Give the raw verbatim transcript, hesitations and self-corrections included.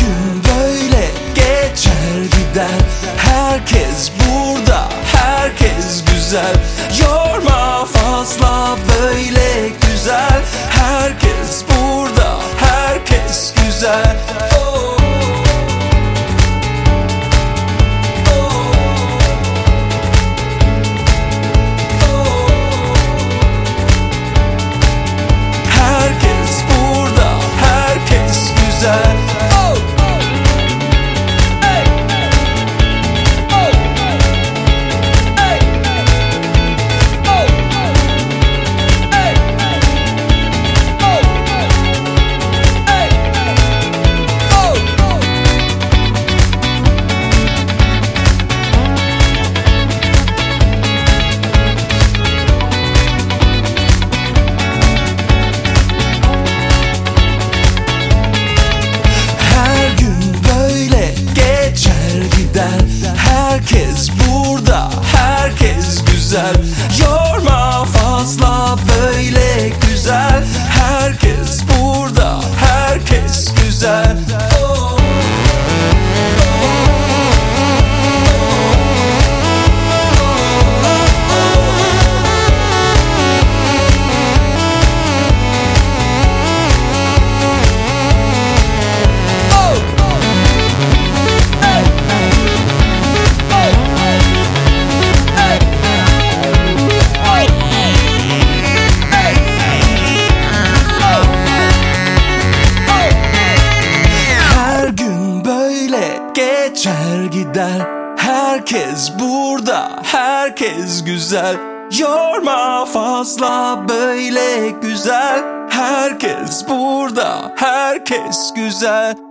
gün böyle geçer gider. Herkes burada, herkes güzel. Yorma fazla böyle güzel. Herkes burada, herkes güzel. Oh. Herkes burada, herkes güzel. Oh. Hey. Oh. Hey. Oh. Hey. Oh. Hey. Oh. Her gün böyle geçer gider. Herkes burada, herkes güzel. Yorma fazla böyle güzel. Herkes burada, herkes güzel. Oh. Her gün böyle geçer gider. Herkes burada, herkes güzel. Yorma fazla böyle güzel. Herkes burada, herkes güzel.